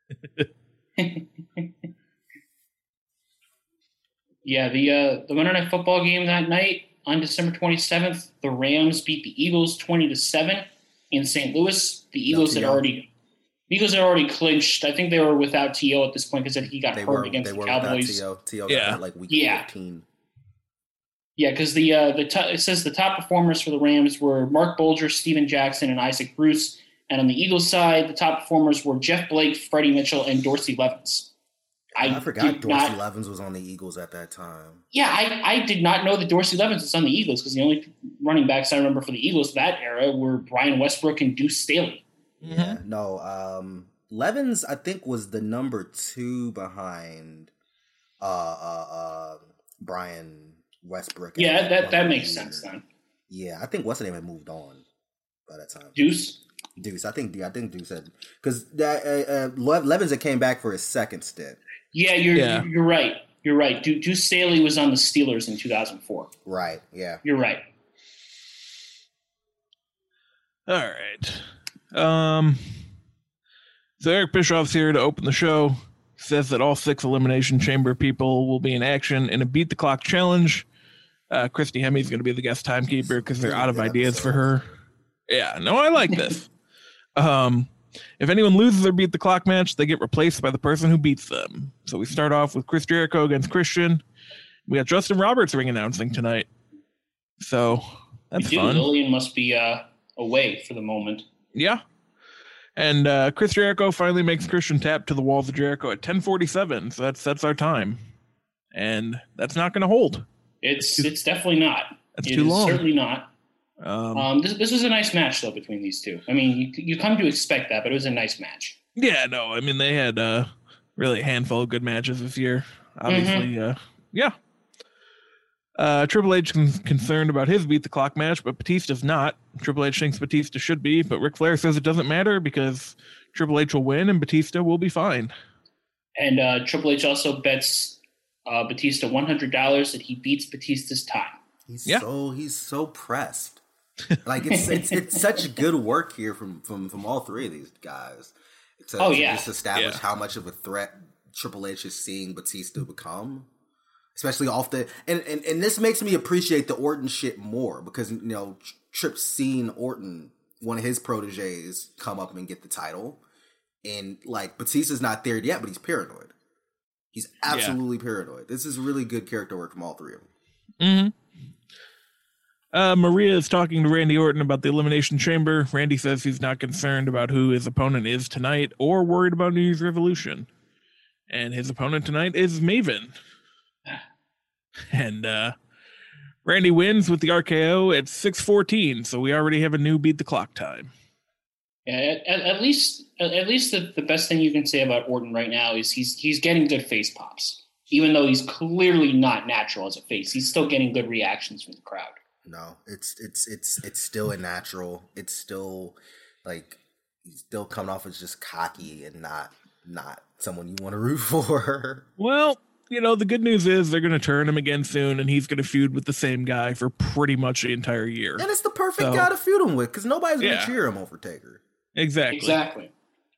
Yeah, the uh, the Monday Night Football game that night on December twenty-seventh, the Rams beat the Eagles twenty to seven. in Saint Louis. The Eagles No, had already the Eagles had already clinched. I think they were without T O at this point because he got they hurt were, against they the were Cowboys. T O. T O Yeah. got hurt like week Yeah. fourteen. Yeah, because the uh, the t- it says the top performers for the Rams were Mark Bolger, Steven Jackson, and Isaac Bruce. And on the Eagles side, the top performers were Jeff Blake, Freddie Mitchell, and Dorsey Levens. I, I forgot did Dorsey not, Levens was on the Eagles at that time. Yeah, I, I did not know that Dorsey Levens was on the Eagles because the only running backs I remember for the Eagles that era were Brian Westbrook and Deuce Staley. Mm-hmm. Yeah, no, um, Levens I think was the number two behind uh, uh, uh, Brian Westbrook. Yeah, that that makes sense then. Yeah, I think what's the name had moved on by that time. Deuce. Deuce, I think I think Deuce had because uh, uh, Levens had came back for his second stint. Yeah, you're Yeah. you're right. You're right. Du- Deuce Staley was on the Steelers in two thousand four. Right. Yeah. You're right. All right. Um. So Eric Bischoff's here to open the show. Says that all six Elimination Chamber people will be in action in a beat the clock challenge. Uh, Christy Hemme is going to be the guest timekeeper because they're out of ideas for her. Yeah, no, I like this. um, if anyone loses their beat the clock match, they get replaced by the person who beats them. So we start off with Chris Jericho against Christian. We got Justin Roberts ring announcing tonight. So that's we do. fun. Lillian must be uh, away for the moment. Yeah. And uh, Chris Jericho finally makes Christian tap to the walls of Jericho at ten forty-seven. So that's that's our time. And that's not going to hold. It's it's definitely not. That's it too is long. Certainly not. Um, Um, this this was a nice match though between these two. I mean, you you come to expect that, but it was a nice match. yeah, no, I mean, they had uh, really a handful of good matches this year. Obviously, uh, yeah. Uh, Triple H is concerned about his beat the clock match, but Batista's not. Triple H thinks Batista should be, but Ric Flair says it doesn't matter because Triple H will win and Batista will be fine. And uh, Triple H also bets uh, Batista one hundred dollars that he beats Batista's time. He's Yeah. so he's so pressed. Like it's it's it's such good work here from from from all three of these guys. To, Oh, to yeah. just establish Yeah. how much of a threat Triple H is seeing Batista become. Especially off the and, and and this makes me appreciate the Orton shit more because you know Tripp's seen Orton, one of his proteges, come up and get the title, and like Batista's not there yet, but he's paranoid. He's absolutely yeah. paranoid. This is really good character work from all three of them. Mm-hmm. Uh, Maria is talking to Randy Orton about the Elimination Chamber. Randy says he's not concerned about who his opponent is tonight or worried about New Year's Revolution. And his opponent tonight is Maven. And uh, Randy wins with the R K O at six fourteen, so we already have a new beat the clock time. Yeah, at, at least at least the, the best thing you can say about Orton right now is he's he's getting good face pops. Even though he's clearly not natural as a face, he's still getting good reactions from the crowd. No, it's it's it's it's still a natural. It's still like he's still coming off as just cocky and not not someone you want to root for. Well, you know, the good news is they're going to turn him again soon, and he's going to feud with the same guy for pretty much the entire year. And it's the perfect So- guy to feud him with because nobody's going to Yeah. cheer him over Taker. Exactly. Exactly.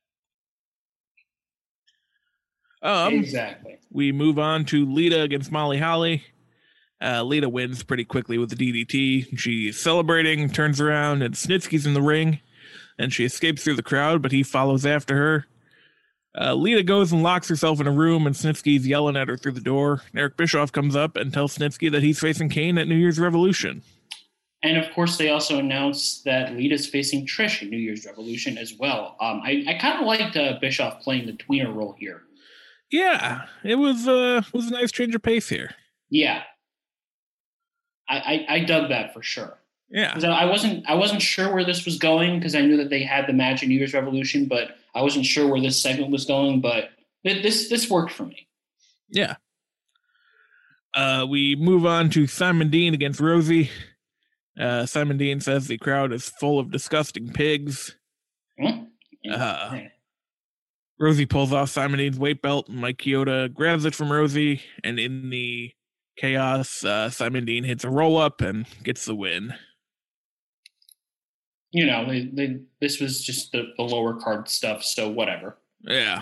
Um, exactly. We move on to Lita against Molly Holly. Uh, Lita wins pretty quickly with the D D T. She's celebrating, turns around, and Snitsky's in the ring, and she escapes through the crowd, but he follows after her. Uh, Lita goes and locks herself in a room, and Snitsky's yelling at her through the door. Eric Bischoff comes up and tells Snitsky that he's facing Kane at New Year's Revolution. And of course, they also announced that Lita's facing Trish at New Year's Revolution as well. Um, I, I kind of liked uh, Bischoff playing the tweener role here. Yeah, it was, uh, it was a nice change of pace here. Yeah, I, I, I dug that for sure. Yeah. 'Cause I wasn't I wasn't sure where this was going because I knew that they had the match at New Year's Revolution, but I wasn't sure where this segment was going. But th- this this worked for me. Yeah. Uh, we move on to Simon Dean against Rosie. Uh, Simon Dean says the crowd is full of disgusting pigs. Hmm? Uh, Rosie pulls off Simon Dean's weight belt, and Mike Chioda grabs it from Rosie, and in the chaos, uh, Simon Dean hits a roll-up and gets the win. You know, they, they, this was just the, the lower card stuff, so whatever. Yeah.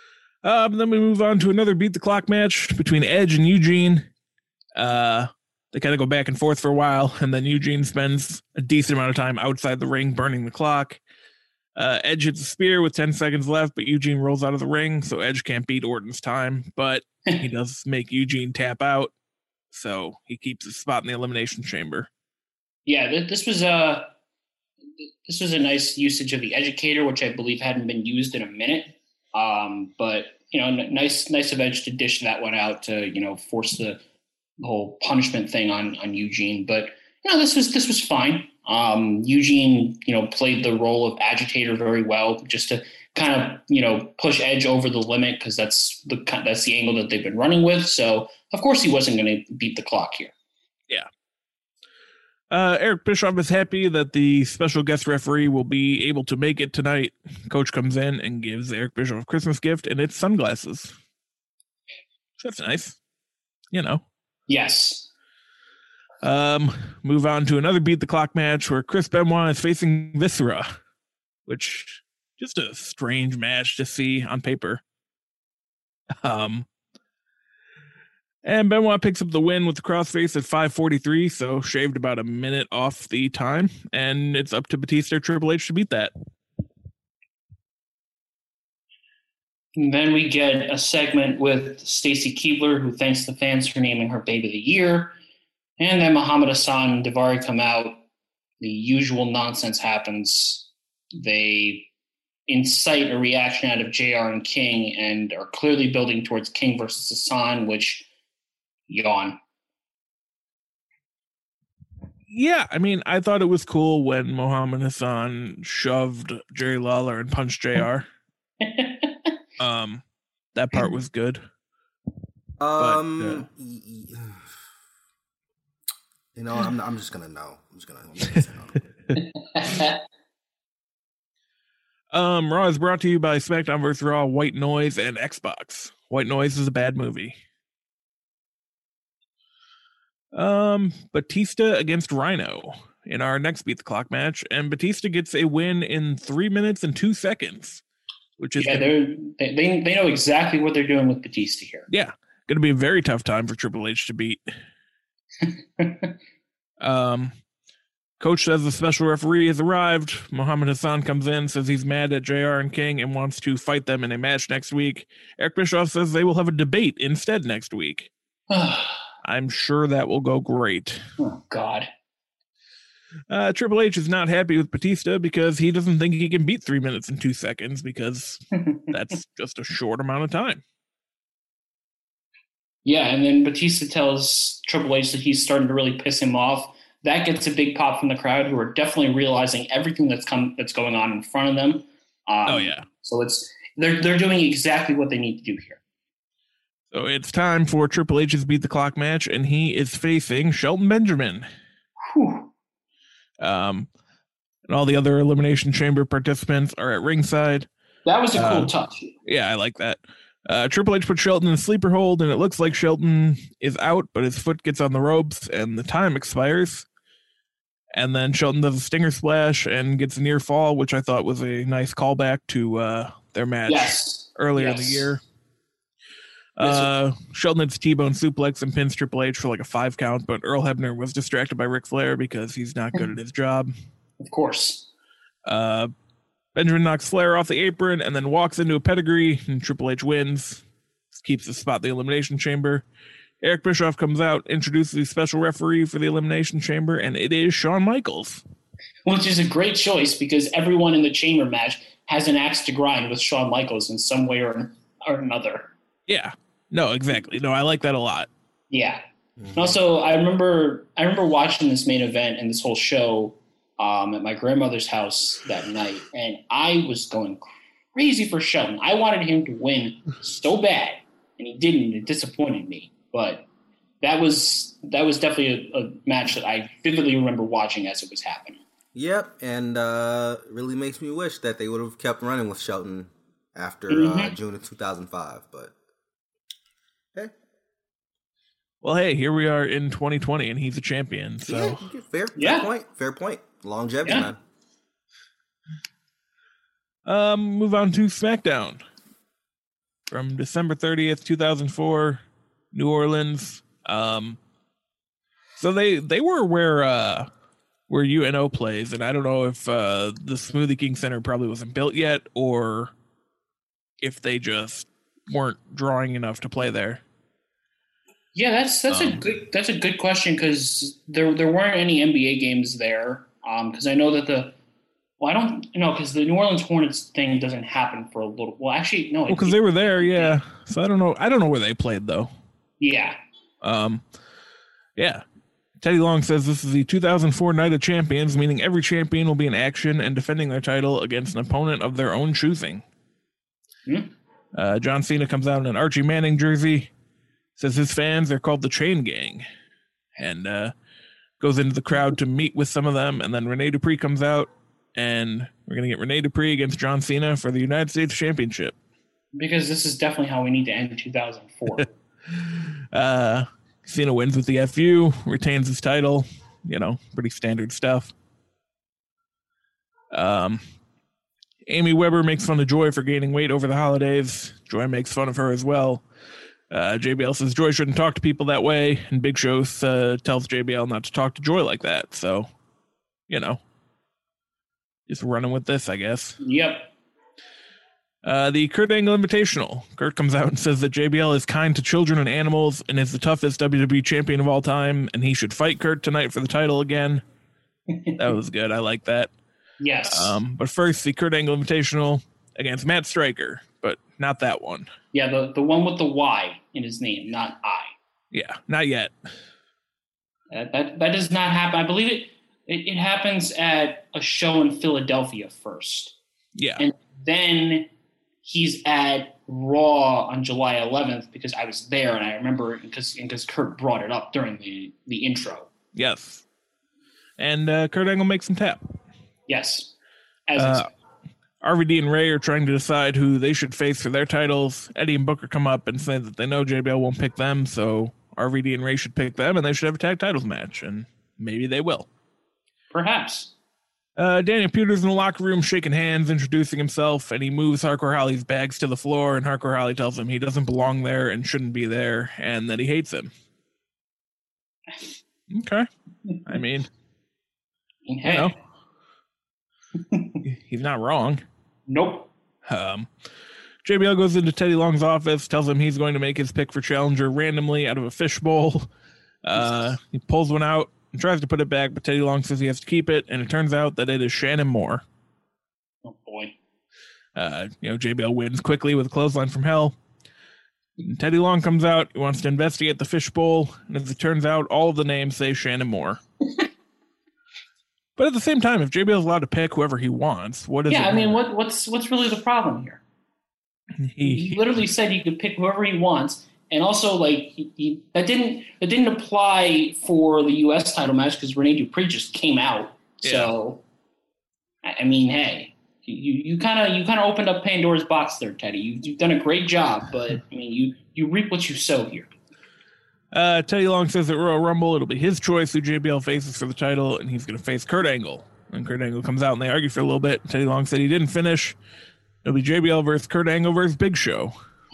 Um, then we move on to another beat the clock match between Edge and Eugene. Uh, They kind of go back and forth for a while, and then Eugene spends a decent amount of time outside the ring burning the clock. Uh, Edge hits a spear with ten seconds left, but Eugene rolls out of the ring, so Edge can't beat Orton's time, but he does make Eugene tap out, so he keeps his spot in the Elimination Chamber. Yeah, th- this was a this was a nice usage of the Educator, which I believe hadn't been used in a minute. Um, but you know, n- nice nice of Edge to dish that one out to you know force the whole punishment thing on on Eugene. But you know, this was this was fine. Um, Eugene, you know, played the role of agitator very well, just to kind of, you know, push Edge over the limit because that's the that's the angle that they've been running with. So, of course, he wasn't going to beat the clock here. Yeah. Uh, Eric Bischoff is happy that the special guest referee will be able to make it tonight. Coach comes in and gives Eric Bischoff a Christmas gift, and it's sunglasses. That's nice. You know. Yes. Um, move on to another beat the clock match where Chris Benoit is facing Viscera, which just a strange match to see on paper. Um, and Benoit picks up the win with the crossface at five forty-three, so shaved about a minute off the time, and it's up to Batista or Triple H to beat that. And then we get a segment with Stacy Keibler, who thanks the fans for naming her Baby of the Year. And then Muhammad Hassan and Daivari come out. The usual nonsense happens. They incite a reaction out of J R and King and are clearly building towards King versus Hassan, which, yawn. Yeah, I mean, I thought it was cool when Muhammad Hassan shoved Jerry Lawler and punched J R. um, that part was good. Um, but, uh, you know, I'm I'm just gonna know. I'm just gonna. I'm just gonna know. um, Raw is brought to you by SmackDown versus. Raw, White Noise, and Xbox. White Noise is a bad movie. Um, Batista against Rhino in our next Beat the Clock match, and Batista gets a win in three minutes and two seconds, which is yeah, gonna, they they they know exactly what they're doing with Batista here. Yeah, going to be a very tough time for Triple H to beat. um, Coach says the special referee has arrived. Muhammad Hassan comes in, says he's mad at J R and King and wants to fight them in a match next week. Eric Bischoff says they will have a debate instead next week. I'm sure that will go great. Oh, God. Uh, Triple H is not happy with Batista because he doesn't think he can beat three minutes and two seconds because that's just a short amount of time. Yeah, and then Batista tells Triple H that he's starting to really piss him off. That gets a big pop from the crowd, who are definitely realizing everything that's come that's going on in front of them. Um, oh yeah, so it's they're they're doing exactly what they need to do here. So it's time for Triple H's Beat the Clock match, and he is facing Shelton Benjamin. Whew. Um, and all the other Elimination Chamber participants are at ringside. That was a cool uh, touch. Yeah, I like that. Uh, Triple H put Shelton in a sleeper hold, and it looks like Shelton is out, but his foot gets on the ropes, and the time expires. And then Shelton does a stinger splash and gets a near fall, which I thought was a nice callback to uh, their match yes. earlier yes. in the year. Uh, Shelton hits T-bone suplex and pins Triple H for like a five count, but Earl Hebner was distracted by Ric Flair because he's not good at his job. Of course. Uh, Benjamin knocks Flair off the apron and then walks into a pedigree, and Triple H wins. Keeps the spot in the Elimination Chamber. Eric Bischoff comes out, introduces the special referee for the Elimination Chamber, and it is Shawn Michaels. Which is a great choice because everyone in the Chamber match has an axe to grind with Shawn Michaels in some way or, or another. Yeah. No, exactly. No, I like that a lot. Yeah. Mm-hmm. And also, I remember I remember watching this main event and this whole show um, at my grandmother's house that night, and I was going crazy for Shelton. I wanted him to win so bad, and he didn't. It disappointed me. But that was that was definitely a, a match that I vividly remember watching as it was happening. Yep, and uh, really makes me wish that they would have kept running with Shelton after mm-hmm. uh, June of two thousand five, but hey. Well, hey, here we are in twenty twenty, and he's a champion. So yeah, fair, yeah. fair point. Fair point. Longevity, yeah. man. Um, move on to SmackDown from December thirtieth, two thousand four, New Orleans. Um, So they they were where uh, where U N O plays, and I don't know if uh, the Smoothie King Center probably wasn't built yet, or if they just weren't drawing enough to play there. Yeah, that's that's um, a good that's a good question because there there weren't any N B A games there. Because um, I know that the well, I don't know because the New Orleans Hornets thing doesn't happen for a little. Well, actually, no. Well, because they were there, yeah. So I don't know. I don't know where they played though. Yeah. Um. Yeah. Teddy Long says this is the two thousand four Night of Champions, meaning every champion will be in action and defending their title against an opponent of their own choosing. Hmm. Uh, John Cena comes out in an Archie Manning jersey. Says his fans are called the Chain Gang, and uh, goes into the crowd to meet with some of them. And then Rene Dupree comes out, and we're gonna get Rene Dupree against John Cena for the United States Championship. Because this is definitely how we need to end two thousand four. uh, Cena wins with the F U, retains his title. You know, pretty standard stuff. Um, Amy Weber makes fun of Joy for gaining weight over the holidays. Joy makes fun of her as well. Uh, J B L says Joy shouldn't talk to people that way, and Big Show uh, tells J B L not to talk to Joy like that. So, you know, just running with this, I guess. Yep. Uh, the Kurt Angle Invitational. Kurt comes out and says that J B L is kind to children and animals and is the toughest W W E champion of all time, and he should fight Kurt tonight for the title again. That was good. I like that. Yes. Um, but first, the Kurt Angle Invitational against Matt Striker, but not that one. Yeah, the, the one with the Y in his name, not I. Yeah, not yet. That that, that does not happen. I believe it, it it happens at a show in Philadelphia first. Yeah. And then he's at Raw on July eleventh because I was there and I remember because because Kurt brought it up during the, the intro. Yes. And uh, Kurt Angle makes him tap. Yes. As uh, R V D and Ray are trying to decide who they should face for their titles. Eddie and Booker come up and say that they know J B L won't pick them, so R V D and Ray should pick them, and they should have a tag titles match, and maybe they will. Perhaps. Uh, Daniel Peters in the locker room shaking hands, introducing himself, and he moves Hardcore Holly's bags to the floor, and Hardcore Holly tells him he doesn't belong there and shouldn't be there, and that he hates him. Okay. I mean, hey. You know, he's not wrong. Nope. Um, J B L goes into Teddy Long's office, tells him he's going to make his pick for challenger randomly out of a fishbowl. Uh, he pulls one out and tries to put it back, but Teddy Long says he has to keep it, and it turns out that it is Shannon Moore. Oh, boy. Uh, you know, J B L wins quickly with a clothesline from hell. And Teddy Long comes out, he wants to investigate the fishbowl, and as it turns out, all of the names say Shannon Moore. But at the same time, if J B L is allowed to pick whoever he wants, what is yeah, it? I mean, what, what's what's really the problem here? He, he literally said he could pick whoever he wants, and also like he, he, that didn't that didn't apply for the U S title match because Rene Dupree just came out. Yeah. So, I mean, hey, you you kind of you kind of opened up Pandora's box there, Teddy. You, you've done a great job, but I mean, you you reap what you sow here. Uh, Teddy Long says at Royal Rumble it'll be his choice who J B L faces for the title, and he's going to face Kurt Angle. And Kurt Angle comes out and they argue for a little bit. Teddy Long said he didn't finish. It'll be J B L versus Kurt Angle versus Big Show.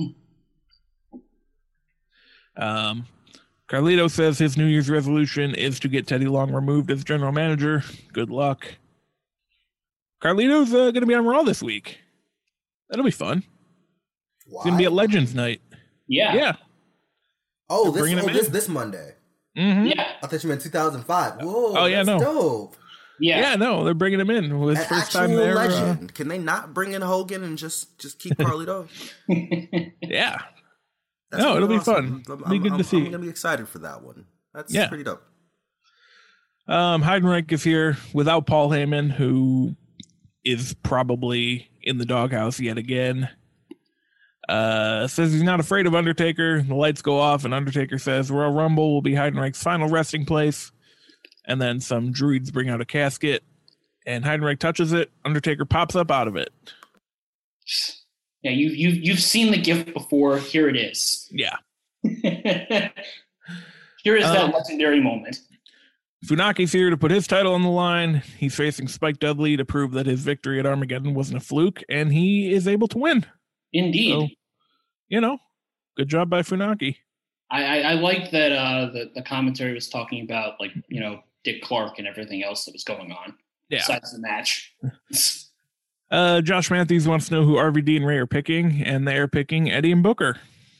um, Carlito says his New Year's resolution is to get Teddy Long removed as general manager. Good luck. Carlito's uh, going to be on Raw this week. That'll be fun. Why? It's going to be at Legends Night. Yeah. Yeah. Oh, this oh, this this Monday. Mm-hmm. Yeah. I thought you meant two thousand five. Whoa. Oh yeah, that's no. Dope. Yeah. Yeah, no, they're bringing him in. With An first actual time there. Legend. Uh, Can they not bring in Hogan and just just keep Carlito? Yeah. That's no, it'll awesome. be fun. I'm, It'll be good I'm, to see. I'm gonna be excited for that one. That's yeah. pretty dope. Um, Heidenreich is here without Paul Heyman, who is probably in the doghouse yet again. Uh, says he's not afraid of Undertaker. The lights go off, and Undertaker says Royal Rumble will be Heidenreich's final resting place. And then some druids bring out a casket, and Heidenreich touches it. Undertaker pops up out of it. Yeah, you've you've you've seen the gift before. Here it is. Yeah. Here is um, that legendary moment. Funaki's here to put his title on the line. He's facing Spike Dudley to prove that his victory at Armageddon wasn't a fluke, and he is able to win. Indeed. So, you know, good job by Funaki. I, I, I like that uh, the, the commentary was talking about, like, you know, Dick Clark and everything else that was going on Yeah. besides the match. uh, Josh Matthews wants to know who R V D and Ray are picking, and they are picking Eddie and Booker.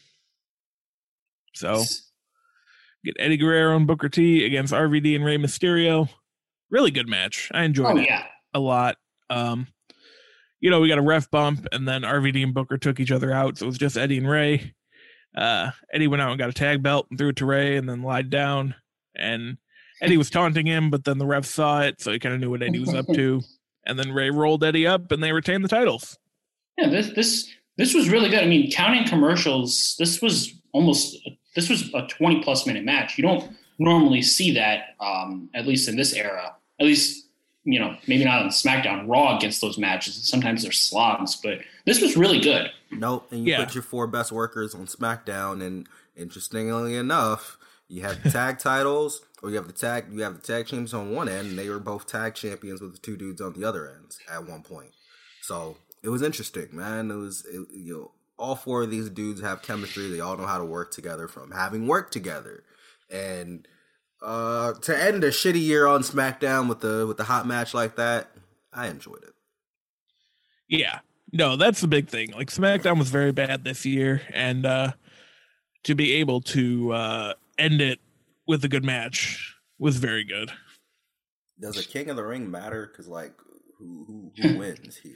So get Eddie Guerrero and Booker T against R V D and Rey Mysterio. Really good match. I enjoyed oh, it yeah. a lot. Um, you know, we got a ref bump, and then R V D and Booker took each other out, so it was just Eddie and Ray. Uh, Eddie went out and got a tag belt and threw it to Ray, and then lied down. And Eddie was taunting him, but then the ref saw it, so he kind of knew what Eddie was up to. And then Ray rolled Eddie up, and they retained the titles. Yeah, this this this was really good. I mean, counting commercials, this was almost this was a twenty plus minute match. You don't normally see that, um, at least in this era. At least, you know, maybe not on SmackDown. Raw against those matches, sometimes they're slogs, but this was really good. Nope, and you Yeah. put your four best workers on SmackDown, and interestingly enough, you have the tag titles, or you have the tag you have the tag champions on one end, and they were both tag champions with the two dudes on the other ends at one point. So it was interesting, man. It was it, you know, all four of these dudes have chemistry. They all know how to work together from having worked together, and uh, to end a shitty year on SmackDown with the with the hot match like that, I enjoyed it. Yeah. No, that's the big thing. Like, SmackDown was very bad this year, and uh, to be able to uh, end it with a good match was very good. Does a King of the Ring matter? Because, like, who who, who wins here?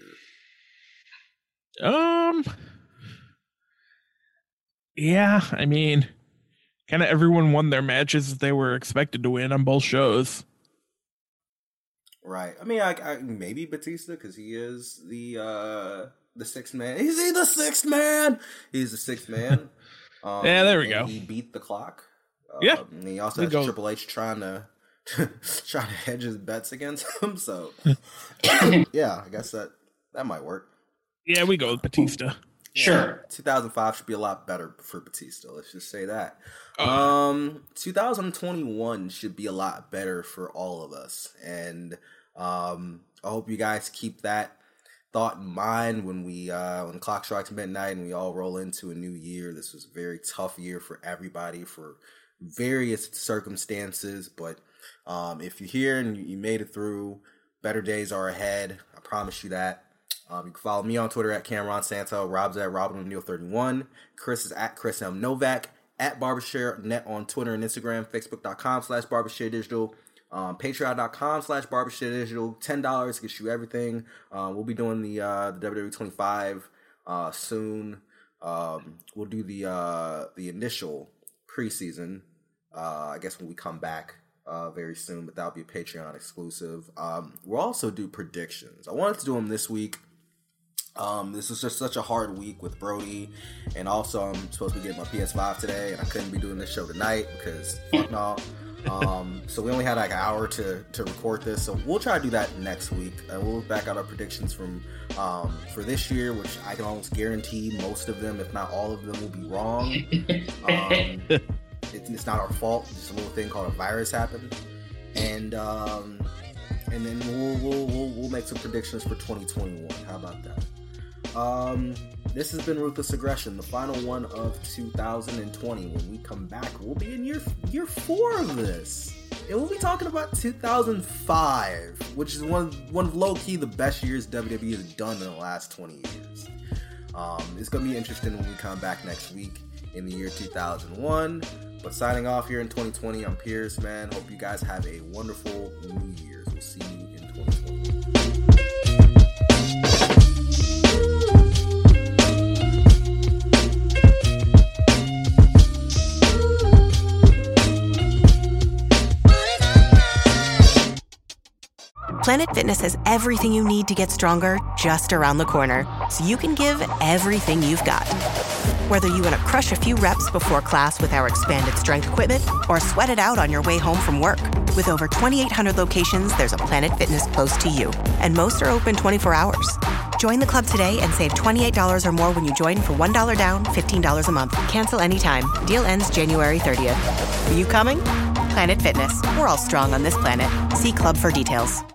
Um, yeah, I mean, kind of everyone won their matches that they were expected to win on both shows. Right. I mean, I, I maybe Batista, because he is the uh, the sixth man. Is he the sixth man? He's the sixth man. Um, Yeah, there we and go. He beat the clock. Uh, Yeah. And he also We has go. Triple H trying to trying to hedge his bets against him. So, yeah, I guess that that might work. Yeah, we go with Batista. Sure. two thousand five should be a lot better for Batista. Let's just say that. Oh. Um, two thousand twenty-one should be a lot better for all of us, and um, I hope you guys keep that thought in mind when we uh, when the clock strikes midnight and we all roll into a new year. This was a very tough year for everybody for various circumstances, but um, if you're here and you made it through, better days are ahead. I promise you that. Um, you can follow me on Twitter at Cameron Santo, Rob's at Robin O'Neill thirty-one, Chris is at Chris M. Novak, at BarberShareNet on Twitter and Instagram, Facebook.com slash BarberShareDigital, um, Patreon.com slash BarberShareDigital, ten dollars gets you everything. Um, we'll be doing the, uh, the W W E twenty-five uh, soon. Um, we'll do the uh, the initial preseason, uh, I guess when we come back. Uh, very soon, but that'll be a Patreon exclusive. Um, we'll also do predictions. I wanted to do them this week. Um, this was just such a hard week with Brody, and also I'm supposed to be getting my P S five today, and I couldn't be doing this show tonight because fuck no. Um, so we only had like an hour to, to record this, so we'll try to do that next week. And we'll look back at our predictions from um, for this year, which I can almost guarantee most of them, if not all of them, will be wrong. Um, It's, it's not our fault. Just a little thing called a virus happened, and um, and then we'll, we'll we'll we'll make some predictions for twenty twenty-one. How about that? Um, this has been Ruthless Aggression, the final one of two thousand twenty. When we come back, we'll be in year year four of this, and we'll be talking about two thousand five, which is one one of low key the best years W W E has done in the last twenty years. Um, it's gonna be interesting when we come back next week in the year two thousand one. But signing off here in twenty twenty, I'm Pierce, man. Hope you guys have a wonderful New Year's. We'll see you in twenty twenty. Planet Fitness has everything you need to get stronger just around the corner, so you can give everything you've got. Whether you want to crush a few reps before class with our expanded strength equipment or sweat it out on your way home from work. With over twenty-eight hundred locations, there's a Planet Fitness close to you. And most are open twenty-four hours. Join the club today and save twenty-eight dollars or more when you join for one dollar down, fifteen dollars a month. Cancel anytime. Deal ends January thirtieth. Are you coming? Planet Fitness. We're all strong on this planet. See club for details.